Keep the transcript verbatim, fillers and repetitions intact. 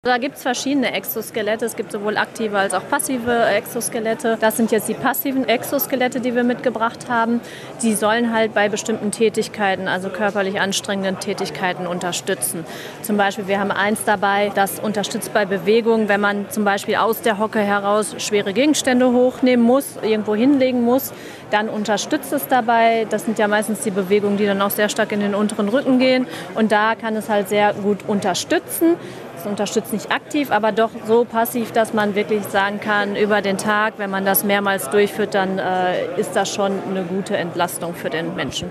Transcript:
Da gibt es verschiedene Exoskelette. Es gibt sowohl aktive als auch passive Exoskelette. Das sind jetzt die passiven Exoskelette, die wir mitgebracht haben. Die sollen halt bei bestimmten Tätigkeiten, also körperlich anstrengenden Tätigkeiten, unterstützen. Zum Beispiel, wir haben eins dabei, das unterstützt bei Bewegung, wenn man zum Beispiel aus der Hocke heraus schwere Gegenstände hochnehmen muss, irgendwo hinlegen muss, dann unterstützt es dabei. Das sind ja meistens die Bewegungen, die dann auch sehr stark in den unteren Rücken gehen. Und da kann es halt sehr gut unterstützen. Es unterstützt nicht aktiv, aber doch so passiv, dass man wirklich sagen kann, über den Tag, wenn man das mehrmals durchführt, dann äh, ist das schon eine gute Entlastung für den Menschen.